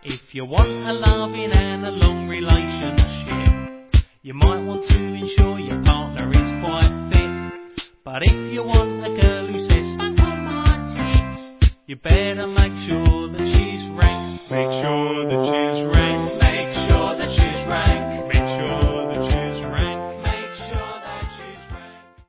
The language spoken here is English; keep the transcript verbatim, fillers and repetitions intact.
If you want a loving and a long relationship, you might want to ensure your partner is quite fit. But if you want a girl who says, fuck on my tits, you better make sure